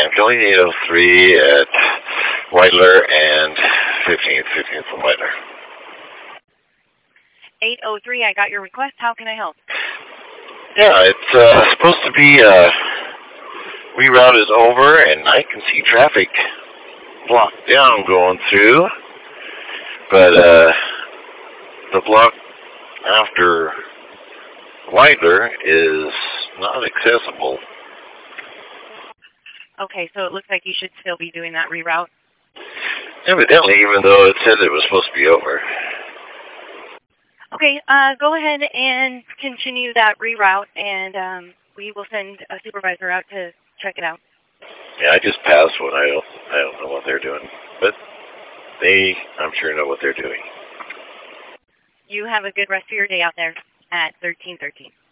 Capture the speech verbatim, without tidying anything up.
and Philly eight oh three at Whiteler and fifteenth, fifteenth from Whiteler. eight oh three, I got your request. How can I help? Yeah, it's uh, supposed to be, uh, reroute is over, and I can see traffic blocked down going through, but uh, the block after Whiteler is not accessible. Okay, so it looks like you should still be doing that reroute. Evidently, even though it said it was supposed to be over. Okay, uh, go ahead and continue that reroute, and um, we will send a supervisor out to check it out. Yeah, I just passed one. I don't, I don't know what they're doing, but they, I'm sure, know what they're doing. You have a good rest of your day out there at thirteen thirteen.